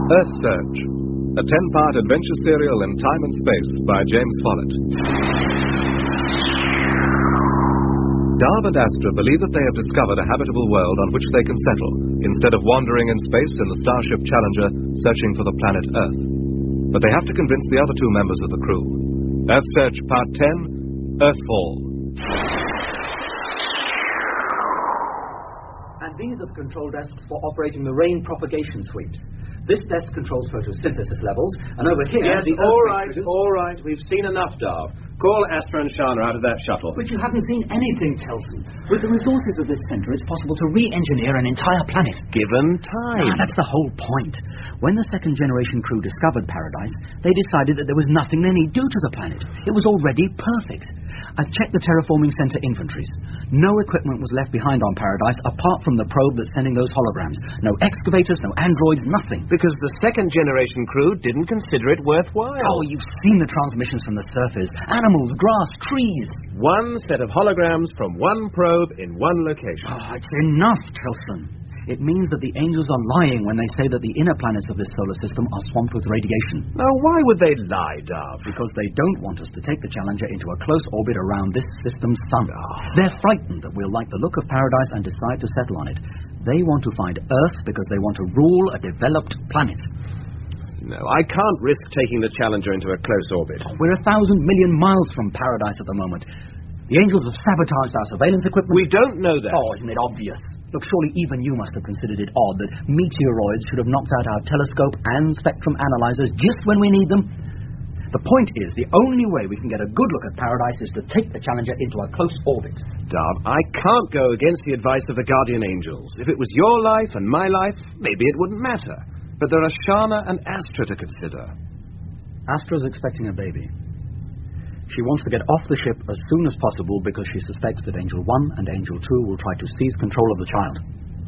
Earth Search, a 10-part adventure serial in time and space by James Follett. Darv and Astra believe that they have discovered a habitable world on which they can settle, instead of wandering in space in the Starship Challenger searching for the planet Earth. But they have to convince the other two members of the crew. Earth Search Part 10, Earthfall. And these are the control desks for operating the rain propagation sweeps. This desk controls photosynthesis levels, and over here... Yes, all right. We've seen enough, Darv. Call Astra and Shana out of that shuttle. But you haven't seen anything, Telson. With the resources of this center, it's possible to re-engineer an entire planet. Given time. That's the whole point. When the second-generation crew discovered Paradise, they decided that there was nothing they need do to the planet. It was already perfect. I've checked the terraforming center inventories. No equipment was left behind on Paradise apart from the probe that's sending those holograms. No excavators, no androids, nothing. Because the second-generation crew didn't consider it worthwhile. Oh, you've seen the transmissions from the surface. Animals, grass, trees. One set of holograms from one probe in one location. Oh, it's enough, Tilson. It means that the angels are lying when they say that the inner planets of this solar system are swamped with radiation. Now, why would they lie, Darv? Because they don't want us to take the Challenger into a close orbit around this system's sun. They're frightened that we'll like the look of Paradise and decide to settle on it. They want to find Earth because they want to rule a developed planet. No, I can't risk taking the Challenger into a close orbit. We're 1,000 million miles from Paradise at the moment. The angels have sabotaged our surveillance equipment. We don't know that. Oh, isn't it obvious? Look, surely even you must have considered it odd that meteoroids should have knocked out our telescope and spectrum analyzers just when we need them. The point is, the only way we can get a good look at Paradise is to take the Challenger into a close orbit. Darv, I can't go against the advice of the Guardian Angels. If it was your life and my life, maybe it wouldn't matter. But there are Shana and Astra to consider. Astra's expecting a baby. She wants to get off the ship as soon as possible because she suspects that Angel 1 and Angel 2 will try to seize control of the child.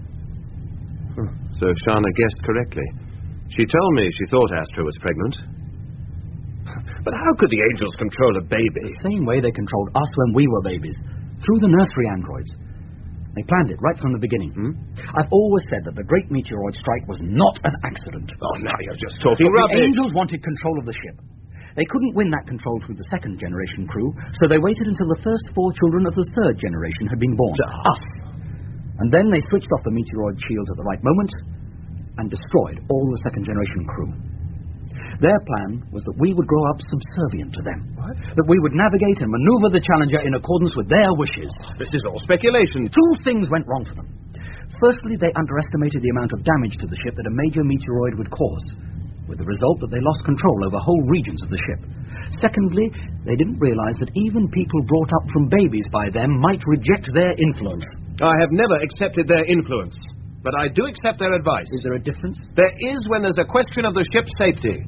So Shana guessed correctly. She told me she thought Astra was pregnant. But how could the angels control a baby? The same way they controlled us when we were babies, through the nursery androids. They planned it right from the beginning. I've always said that the great meteoroid strike was not an accident. Oh, now you're just talking rubbish. The angels wanted control of the ship. They couldn't win that control through the second-generation crew, so they waited until the first 4 children of the third generation had been born. Us. And then they switched off the meteoroid shields at the right moment and destroyed all the second-generation crew. Their plan was that we would grow up subservient to them. What? That we would navigate and maneuver the Challenger in accordance with their wishes. This is all speculation. 2 things went wrong for them. Firstly, they underestimated the amount of damage to the ship that a major meteoroid would cause, with the result that they lost control over whole regions of the ship. Secondly, they didn't realize that even people brought up from babies by them might reject their influence. I have never accepted their influence, but I do accept their advice. Is there a difference? There is when there's a question of the ship's safety.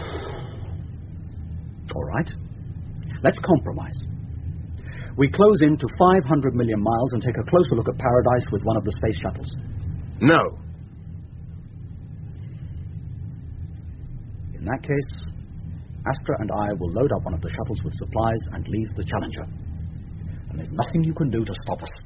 All right. Let's compromise. We close in to 500 million miles and take a closer look at Paradise with one of the space shuttles. No. In that case, Astra and I will load up one of the shuttles with supplies and leave the Challenger. And there's nothing you can do to stop us.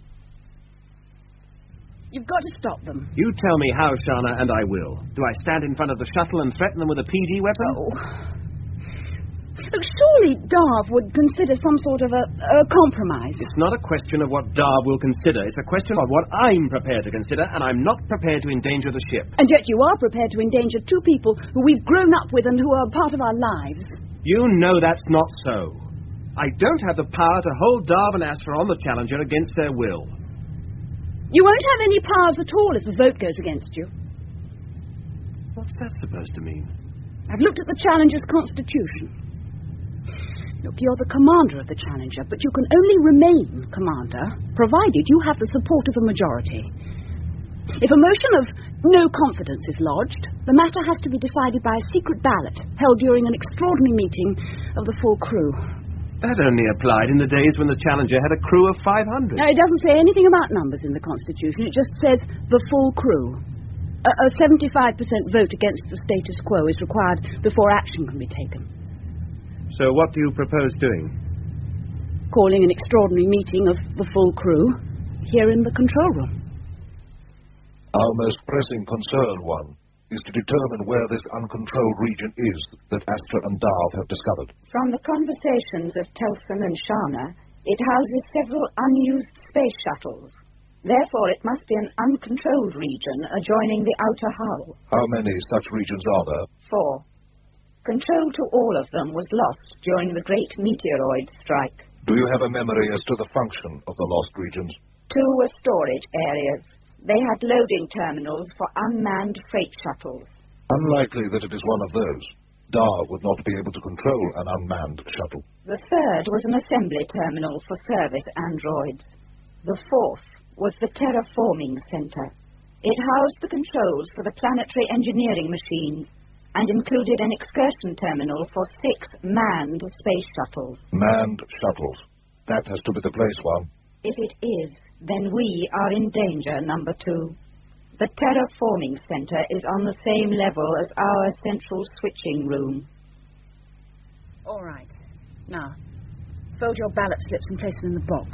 You've got to stop them. You tell me how, Shana, and I will. Do I stand in front of the shuttle and threaten them with a PD weapon? Oh. Look, surely Darv would consider some sort of a compromise. It's not a question of what Darv will consider. It's a question of what I'm prepared to consider, and I'm not prepared to endanger the ship. And yet you are prepared to endanger 2 people who we've grown up with and who are part of our lives. You know that's not so. I don't have the power to hold Darv and Astra on the Challenger against their will. You won't have any powers at all if the vote goes against you. What's that supposed to mean? I've looked at the Challenger's constitution. Look, you're the commander of the Challenger, but you can only remain commander provided you have the support of the majority. If a motion of no confidence is lodged, the matter has to be decided by a secret ballot held during an extraordinary meeting of the full crew. That only applied in the days when the Challenger had a crew of 500. Now, it doesn't say anything about numbers in the Constitution. It just says the full crew. A 75% vote against the status quo is required before action can be taken. So what do you propose doing? Calling an extraordinary meeting of the full crew here in the control room. Our most pressing concern, one. is to determine where this uncontrolled region is that Astra and Darv have discovered. From the conversations of Telson and Shana, it houses several unused space shuttles. Therefore, it must be an uncontrolled region adjoining the outer hull. How many such regions are there? 4. Control to all of them was lost during the Great Meteoroid Strike. Do you have a memory as to the function of the lost regions? 2 were storage areas. They had loading terminals for unmanned freight shuttles. Unlikely that it is one of those. Darv would not be able to control an unmanned shuttle. The 3rd was an assembly terminal for service androids. The 4th was the terraforming center. It housed the controls for the planetary engineering machines and included an excursion terminal for 6 manned space shuttles. Manned shuttles. That has to be the place, one. If it is, then we are in danger, number 2. The terraforming center is on the same level as our central switching room. All right. Now, fold your ballot slips and place them in the box.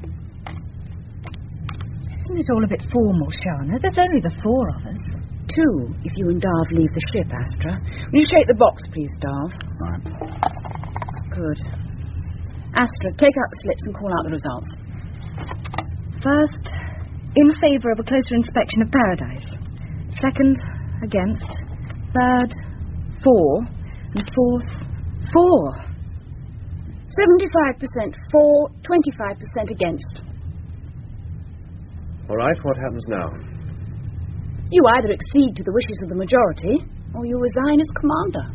Isn't it all a bit formal, Shana? There's only the 4 of us. 2, if you and Darv leave the ship, Astra. Will you shake the box, please, Darv? Right. Good. Astra, take out the slips and call out the results. First, in favour of a closer inspection of Paradise. Second, against. Third, 4. And fourth, 4. 75% for, 25% against. All right, what happens now? You either accede to the wishes of the majority, or you resign as commander.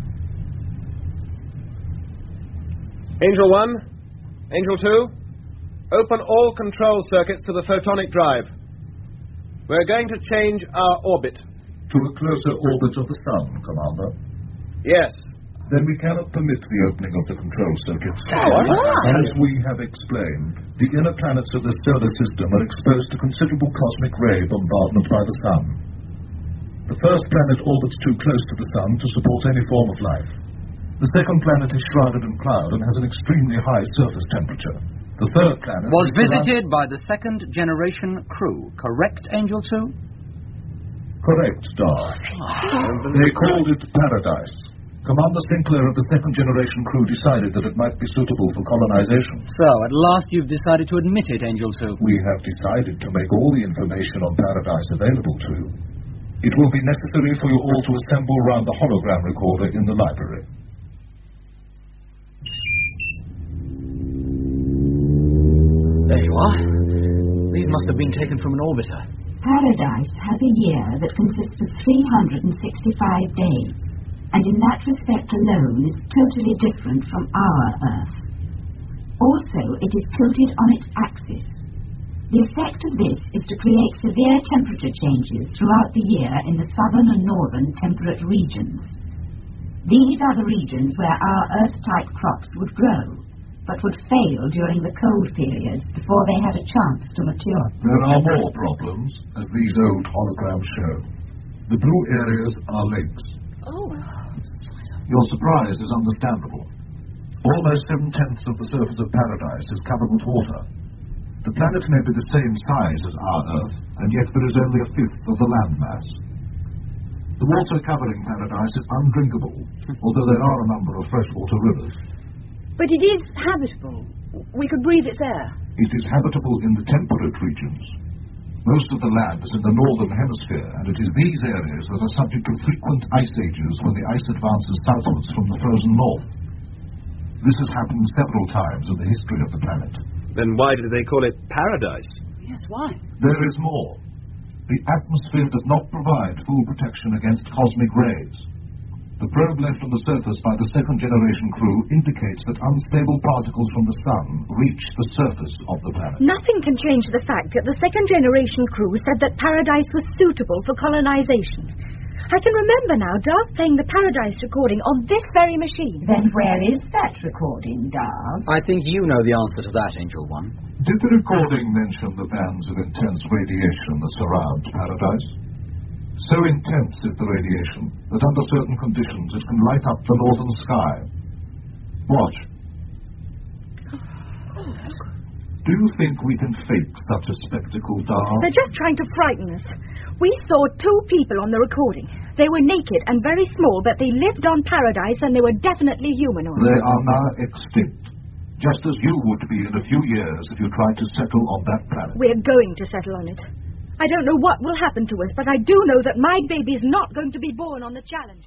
Angel 1, Angel 2, open all control circuits to the photonic drive. We're going to change our orbit. To a closer orbit of the Sun, Commander. Yes. Then we cannot permit the opening of the control circuits. What? As we have explained, the inner planets of the solar system are exposed to considerable cosmic ray bombardment by the Sun. The first planet orbits too close to the Sun to support any form of life. The second planet is shrouded in cloud and has an extremely high surface temperature. The third planet was visited by the 2nd generation crew, correct, Angel 2? Correct, Darv. They called it Paradise. Commander Sinclair of the 2nd generation crew decided that it might be suitable for colonization. So, at last you've decided to admit it, Angel 2. We have decided to make all the information on Paradise available to you. It will be necessary for you all to assemble around the hologram recorder in the library. There you are. These must have been taken from an orbiter. Paradise has a year that consists of 365 days, and in that respect alone is totally different from our Earth. Also, it is tilted on its axis. The effect of this is to create severe temperature changes throughout the year in the southern and northern temperate regions. These are the regions where our Earth-type crops would grow, but would fail during the cold periods before they had a chance to mature. There are more problems, as these old holograms show. The blue areas are lakes. Oh. Your surprise is understandable. Almost 7/10 of the surface of Paradise is covered with water. The planet may be the same size as our Earth, and yet there is only 1/5 of the landmass. The water covering Paradise is undrinkable, although there are a number of freshwater rivers. But it is habitable. We could breathe its air. It is habitable in the temperate regions. Most of the land is in the northern hemisphere, and it is these areas that are subject to frequent ice ages when the ice advances southwards from the frozen north. This has happened several times in the history of the planet. Then why do they call it Paradise? Yes, why? There is more. The atmosphere does not provide full protection against cosmic rays. The probe left on the surface by the 2nd generation crew indicates that unstable particles from the Sun reach the surface of the planet. Nothing can change the fact that the 2nd generation crew said that Paradise was suitable for colonization. I can remember now Darv playing the Paradise recording on this very machine. Then where is that recording, Darv? I think you know the answer to that, Angel 1. Did the recording mention the bands of intense radiation that surround Paradise? So intense is the radiation that under certain conditions it can light up the northern sky. Watch. Do you think we can fake such a spectacle, Dar? They're just trying to frighten us. We saw 2 people on the recording. They were naked and very small, but they lived on Paradise and they were definitely humanoid. They are now extinct, just as you would be in a few years if you tried to settle on that planet. We're going to settle on it. I don't know what will happen to us, but I do know that my baby is not going to be born on the Challenger.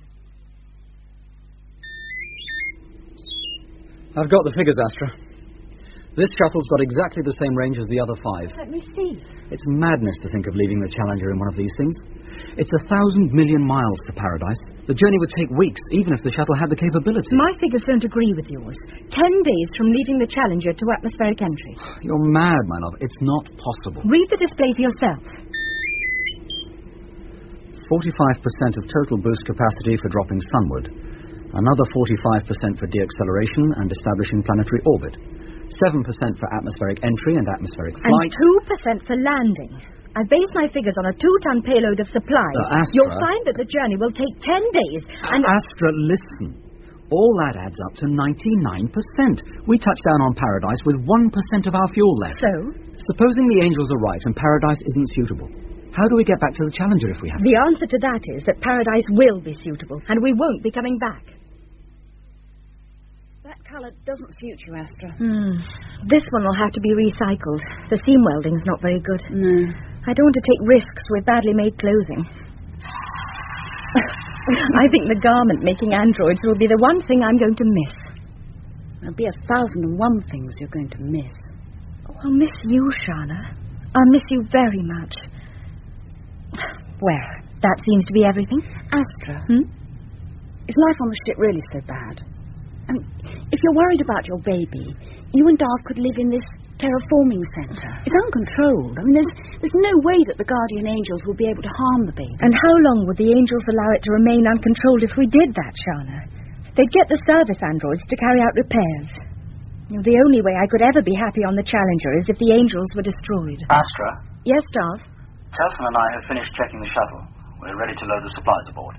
I've got the figures, Astra. This shuttle's got exactly the same range as the other 5. Let me see. It's madness to think of leaving the Challenger in one of these things. It's 1,000 million miles to Paradise. The journey would take weeks, even if the shuttle had the capability. My figures don't agree with yours. 10 days from leaving the Challenger to atmospheric entry. You're mad, my love. It's not possible. Read the display for yourself. 45% of total boost capacity for dropping sunward. Another 45% for deacceleration and establishing planetary orbit. 7% for atmospheric entry and atmospheric flight. And 2% for landing. I base my figures on a 2-ton payload of supplies. Astra, you'll find that the journey will take 10 days. And Astra, listen. All that adds up to 99%. We touch down on Paradise with 1% of our fuel left. So? Supposing the Angels are right and Paradise isn't suitable, how do we get back to the Challenger if we have to? The answer to that is that Paradise will be suitable, and we won't be coming back. That colour doesn't suit you, Astra. This one will have to be recycled. The seam welding's not very good. No. I don't want to take risks with badly made clothing. I think the garment-making androids will be the one thing I'm going to miss. There'll be 1,001 things you're going to miss. Oh, I'll miss you, Shana. I'll miss you very much. Well, that seems to be everything. Astra, is life on the ship really so bad? And if you're worried about your baby, you and Darth could live in this terraforming centre. It's uncontrolled. I mean, there's no way that the Guardian Angels will be able to harm the baby. And how long would the Angels allow it to remain uncontrolled if we did that, Shana? They'd get the service androids to carry out repairs. The only way I could ever be happy on the Challenger is if the Angels were destroyed. Astra? Yes, Darth? Telson and I have finished checking the shuttle. We're ready to load the supplies aboard.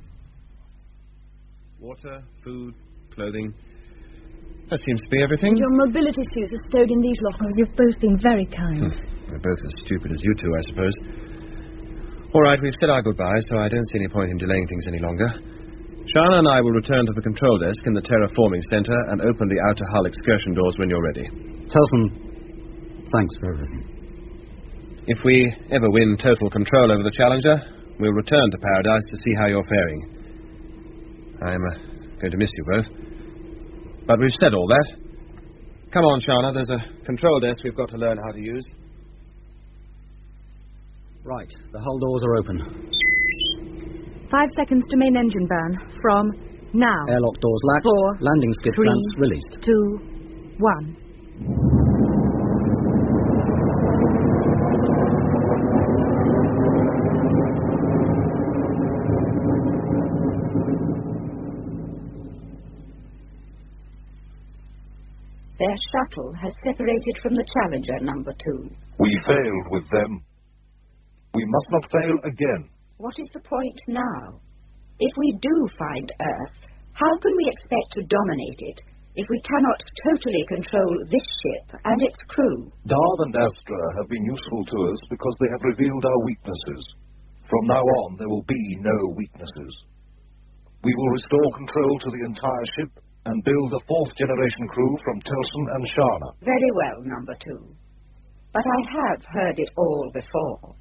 Water, food, clothing. That seems to be everything. Your mobility suits are stowed in these lockers. You've both been very kind. We're both as stupid as you two, I suppose. All right, we've said our goodbyes, so I don't see any point in delaying things any longer. Shana and I will return to the control desk in the terraforming center and open the outer hull excursion doors when you're ready. Telson, thanks for everything. If we ever win total control over the Challenger, we'll return to Paradise to see how you're faring. I'm going to miss you both. But we've said all that. Come on, Shana, there's a control desk we've got to learn how to use. Right, the hull doors are open. 5 seconds to main engine burn. From now. Airlock doors latched. 4, landing skid 3, clamps released. 2, 1. Their shuttle has separated from the Challenger, number 2. We failed with them. We must not fail again. What is the point now? If we do find Earth, how can we expect to dominate it if we cannot totally control this ship and its crew? Darth and Astra have been useful to us because they have revealed our weaknesses. From now on, there will be no weaknesses. We will restore control to the entire ship and build a 4th-generation crew from Telson and Shana. Very well, number 2. But I have heard it all before.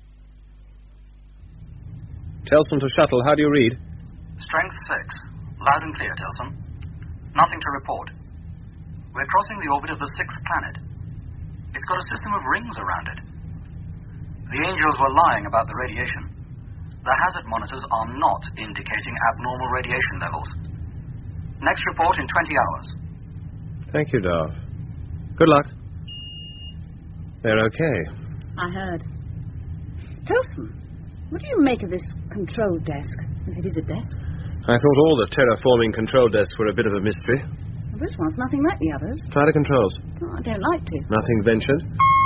Telson to shuttle, how do you read? Strength 6. Loud and clear, Telson. Nothing to report. We're crossing the orbit of the 6th planet. It's got a system of rings around it. The Angels were lying about the radiation. The hazard monitors are not indicating abnormal radiation levels. Next report in 20 hours. Thank you, Darth. Good luck. They're okay. I heard. Telson, what do you make of this control desk, if it is a desk? I thought all the terraforming control desks were a bit of a mystery. Well, this one's nothing like the others. Try the controls. Oh, I don't like to. Nothing ventured.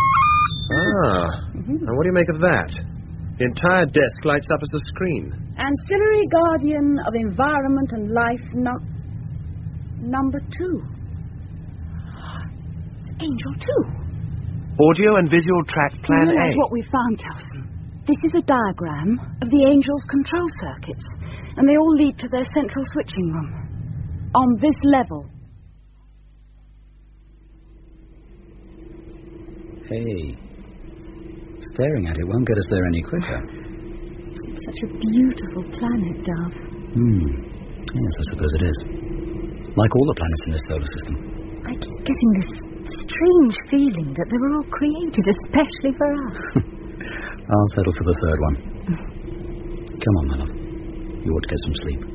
And what do you make of that? The entire desk lights up as a screen. Ancillary Guardian of Environment and Life, number 2. Angel 2. Audio and visual track plan A. That's what we found, Towson. This is a diagram of the Angels' control circuits, and they all lead to their central switching room. On this level. Hey, staring at it won't get us there any quicker. It's such a beautiful planet, Dove. Yes, I suppose it is. Like all the planets in this solar system. I keep getting this strange feeling that they were all created especially for us. I'll settle for the third one. Come on, my love. You ought to get some sleep.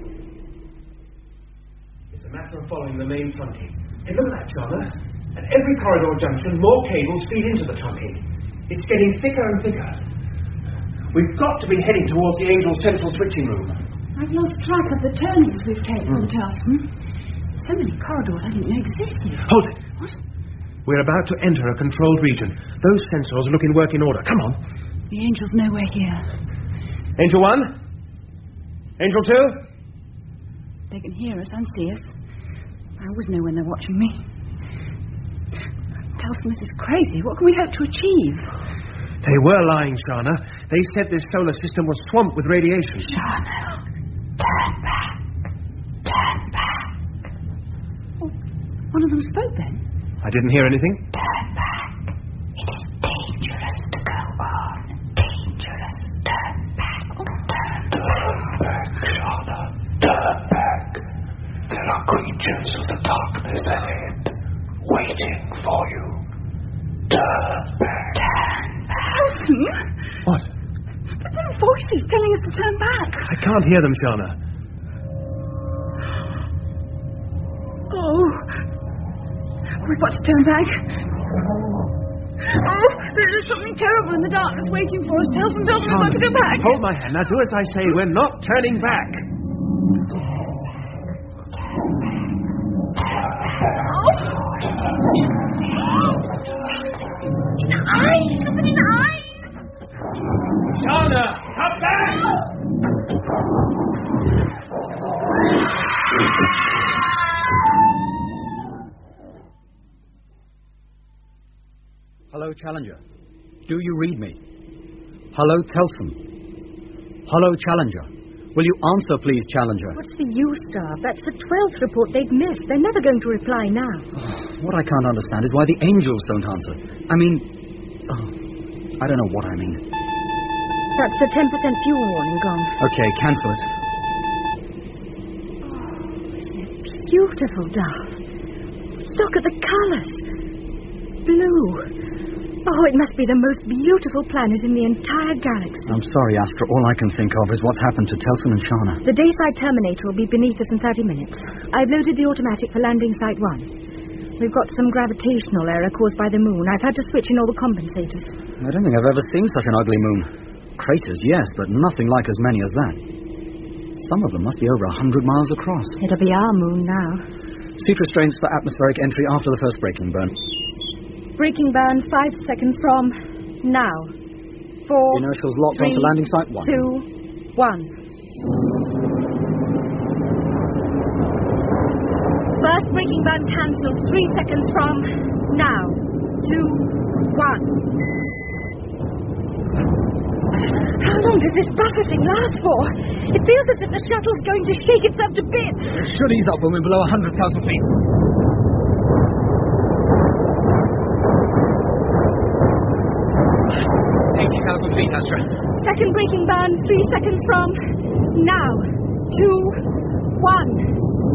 It's a matter of following the main trunking. Hey, look at that, Charlotte. At every corridor junction, more cables feed into the trunking. It's getting thicker and thicker. We've got to be heading towards the Angel's central switching room. I've lost track of the turnings we've taken, Towson. So many corridors I didn't know existed. Hold it. What? We're about to enter a controlled region. Those sensors look in working order. Come on. The Angel's nowhere here. Angel 1? Angel 2? They can hear us and see us. I always know when they're watching me. Towson, this is crazy. What can we hope to achieve? They were lying, Shana. They said this solar system was swamped with radiation. Shana, turn back. Turn back. Oh, one of them spoke then. I didn't hear anything. Turn back. It is dangerous to go on. Dangerous. Turn back. Turn back, Shana. Turn back. There are creatures of the darkness ahead, waiting for you. Turn back. Turn back. Towson? What? But there are voices telling us to turn back. I can't hear them, Shana. Oh. We've got to turn back. Oh, there's something terrible in the darkness waiting for us. Towson, we've got to go back. Hold my hand. Now do as I say. We're not turning back. In the eyes! Look in the eyes! Shana, come back! Hello, Challenger. Do you read me? Hello, Towson. Hello, Challenger. Will you answer, please, Challenger? What's the use, Dove? That's the 12th report they've missed. They're never going to reply now. What I can't understand is why the Angels don't answer. I mean... I don't know what I mean. That's the 10% fuel warning gone. Okay, cancel it. Beautiful, Dove. Look at the colours. Blue. Oh, it must be the most beautiful planet in the entire galaxy. I'm sorry, Astra. All I can think of is what's happened to Towson and Shana. The Dayside Terminator will be beneath us in 30 minutes. I've loaded the automatic for landing site 1. We've got some gravitational error caused by the moon. I've had to switch in all the compensators. I don't think I've ever seen such an ugly moon. Craters, yes, but nothing like as many as that. Some of them must be over 100 miles across. It'll be our moon now. Seat restraints for atmospheric entry after the first braking burn. Braking burn 5 seconds from now. 4, Inertials locked 3, onto landing site 1. 2, 1. First braking burn cancelled 3 seconds from now. 2, 1. How long does this buffeting last for? It feels as if the shuttle's going to shake itself to bits. It should ease up when we're below 100,000 feet. Feet, Astra. Second braking burn 3 seconds from now. 2, 1.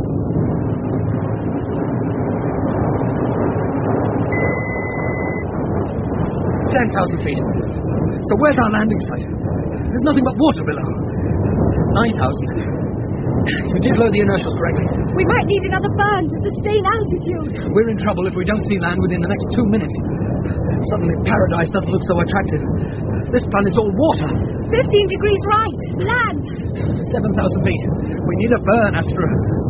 10,000 feet. So where's our landing site? There's nothing but water below. 9,000. You did load the inertials correctly. We might need another burn to sustain altitude. We're in trouble if we don't see land within the next 2 minutes. Suddenly, paradise doesn't look so attractive. This planet's all water. 15 degrees right. Land. 7,000 feet. We need a burn, Astra.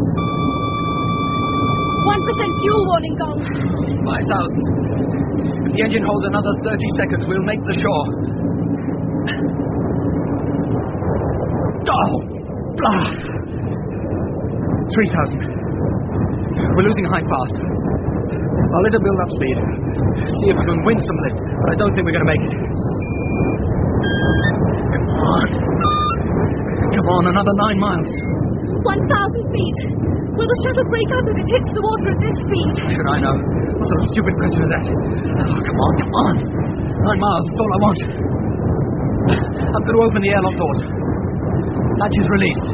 1% fuel warning gone. 5,000. If the engine holds another 30 seconds, we'll make the shore. Oh! Blast! 3,000. We're losing height fast. I'll let her build up speed. See if we can win some lift, but I don't think we're going to make it. Come on, another 9 miles. 1,000 feet. Will the shuttle break up if it hits the water at this speed? Should I know? What sort of stupid question is that? Oh, come on. 9 miles, that's all I want. I'm going to open the airlock doors. Latch is released.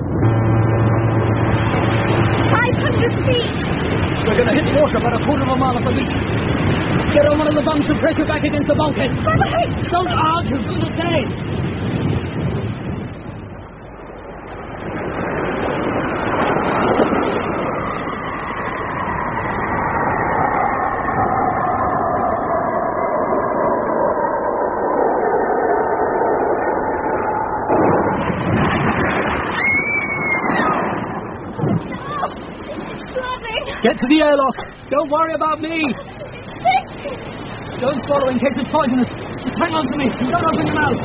500 feet. We're going to hit the water about a quarter of a mile off the beach. Get on one of the bunks and press your back against the bulkhead. Don't argue, do the same. Get to the airlock. Don't worry about me. Don't swallow in case it's poisonous. Just hang on to me. Don't open your mouth.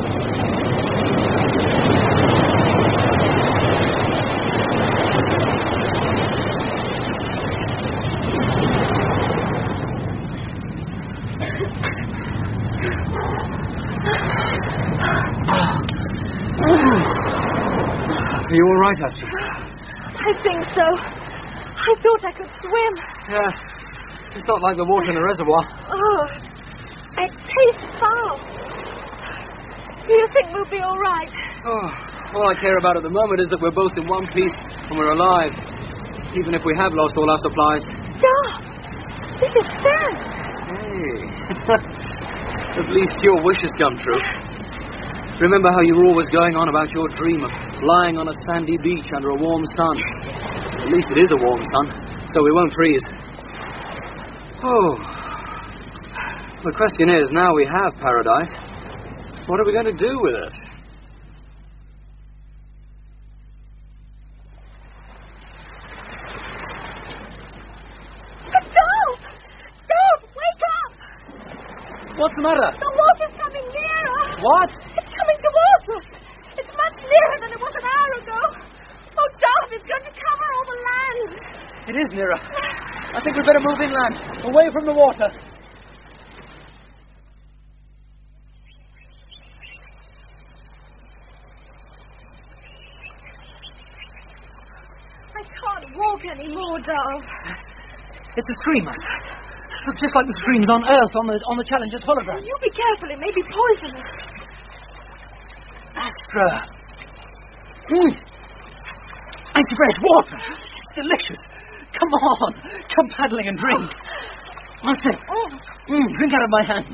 Are you all right, Astra? I think so. I thought I could swim. Yeah. It's not like the water in the reservoir. Oh, it tastes foul. Do you think we'll be all right? Oh, all I care about at the moment is that we're both in one piece and we're alive. Even if we have lost all our supplies. Dom, this is sad. Hey. At least your wish has come true. Remember how you were always going on about your dream of lying on a sandy beach under a warm sun? At least it is a warm sun, so we won't freeze. Oh. The question is, now we have paradise, what are we going to do with it? Dom, wake up! What's the matter? The water's coming nearer. What? It's coming towards us. It's much nearer than it was an hour ago. Oh, Dom, it's going to cover all the land. It is nearer. I think we'd better move inland, away from the water. I can't walk anymore, Dom. It's a stream. Looks just like the streams on Earth on the Challenger's hologram. You be careful, it may be poisonous. Astra. Anti-fresh water. It's delicious. Come on. Come paddling and drink. What's it? Drink out of my hand.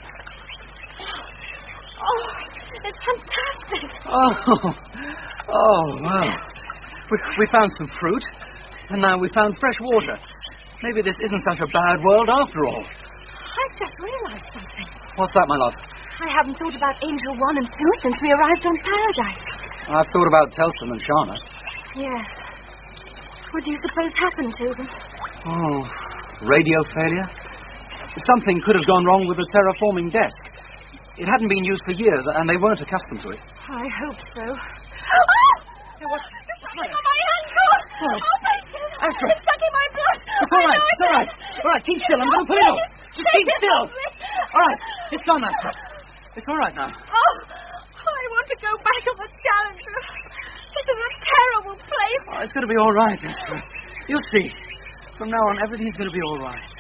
Oh, it's fantastic. Oh, well. We found some fruit, and now we found fresh water. Maybe this isn't such a bad world after all. I've just realized something. What's that, my love? I haven't thought about Angel 1 and 2 since we arrived on Paradise. I've thought about Telston and Shana. Yes. What do you suppose happened to them? Oh, radio failure? Something could have gone wrong with the terraforming desk. It hadn't been used for years, and they weren't accustomed to it. I hope so. Hey, what? It's something on my ankle! What? Oh, my goodness! Astra. It's stuck in my blood! It's all right, it's all right. All right, keep still, I'm going to pull it off. Just keep still. All right, it's gone, Astra. It's all right now. Oh, I want to go back on the Challenger. This is a terrible place. Oh, it's going to be all right, Astra. You'll see. From now on, everything's going to be all right.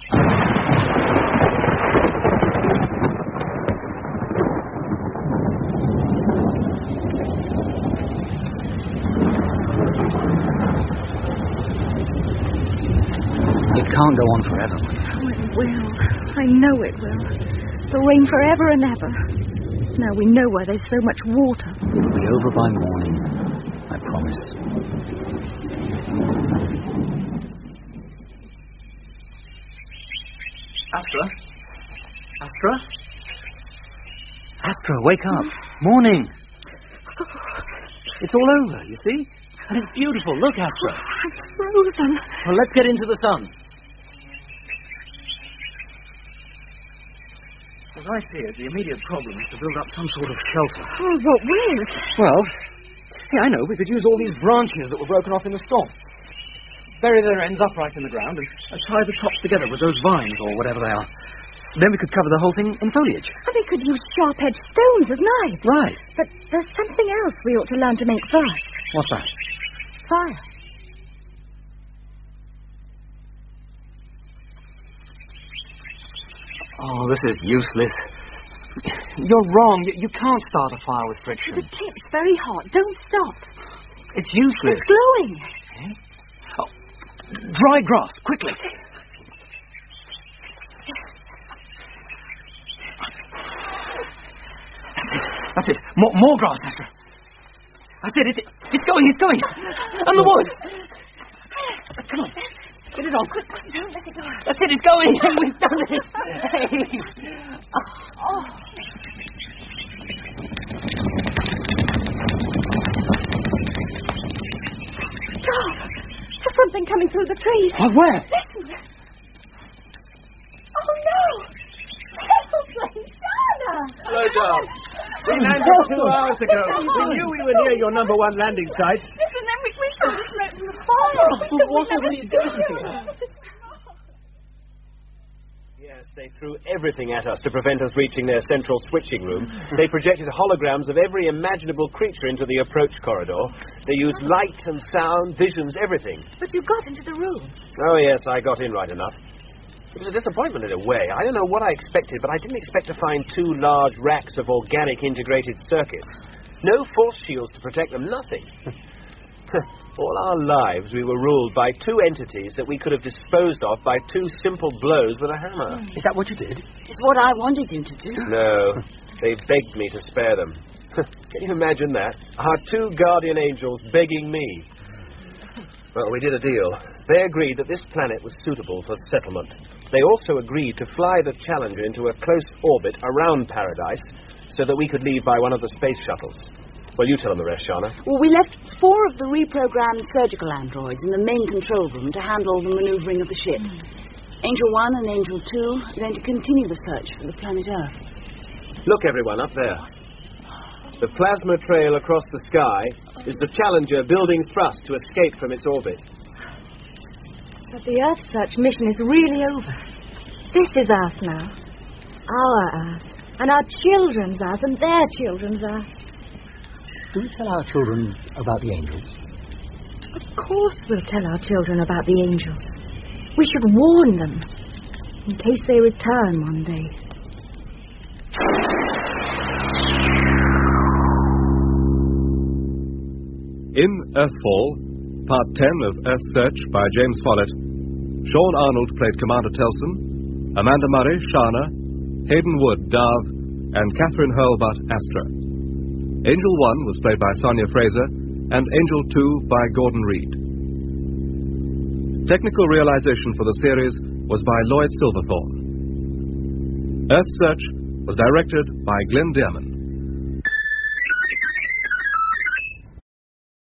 It can't go on forever. Oh, it will. I know it will. It'll rain forever and ever. Now we know why there's so much water. It'll be over by morning. I promise. Astra? Astra? Astra, wake up. Morning. It's all over, you see? And it's beautiful. Look, Astra. I'm frozen. Well, let's get into the sun. As I see it, the immediate problem is to build up some sort of shelter. Oh, what with? Well, see, I know. We could use all these branches that were broken off in the storm. bury their ends upright in the ground and tie the tops together with those vines or whatever they are. Then we could cover the whole thing in foliage. And we could use sharp-edged stones as knives. Right. But there's something else we ought to learn to make first. What's that? Fire. Oh, this is useless. You're wrong. You can't start a fire with friction. The tip's very hot. Don't stop. It's useless. It's glowing. Eh? Oh, dry grass, quickly. That's it. More grass, Astra. That's it. It's going. And the wood. Come on. Get it on. Don't let it go. That's it. It's going. We've done it. Hey. Oh. Stop. There's something coming through the trees. Oh, where? Listen. Oh, no. Hello, Dom. We landed 2 hours ago. We knew we were near your number 1 landing site. Listen, then we saw the smoke from the fire. What are you doing? Yes, they threw everything at us to prevent us reaching their central switching room. They projected holograms of every imaginable creature into the approach corridor. They used light and sound, visions, everything. But you got into the room. Oh, yes, I got in right enough. It was a disappointment in a way. I don't know what I expected, but I didn't expect to find 2 large racks of organic integrated circuits. No force shields to protect them, nothing. All our lives we were ruled by 2 entities that we could have disposed of by 2 simple blows with a hammer. Is that what you did? It's what I wanted him to do. No, they begged me to spare them. Can you imagine that? Our 2 guardian angels begging me. Well, we did a deal. They agreed that this planet was suitable for settlement. They also agreed to fly the Challenger into a close orbit around Paradise so that we could leave by one of the space shuttles. Well, you tell them the rest, Shana. Well, we left 4 of the reprogrammed surgical androids in the main control room to handle the maneuvering of the ship. Angel 1 and Angel 2 are going to continue the search for the planet Earth. Look, everyone, up there. The plasma trail across the sky is the Challenger building thrust to escape from its orbit. But the Earth search mission is really over. This is Earth now. Our Earth. And our children's Earth and their children's Earth. Do we tell our children about the angels? Of course we'll tell our children about the angels. We should warn them, in case they return one day. In Earthfall, Part 10 of Earth Search by James Follett, Sean Arnold played Commander Telson, Amanda Murray, Shana, Hayden Wood, Darv, and Catherine Hurlbutt, Astra. Angel 1 was played by Sonia Fraser, and Angel 2 by Gordon Reed. Technical realization for the series was by Lloyd Silverthorne. Earth Search was directed by Glenn Dearman.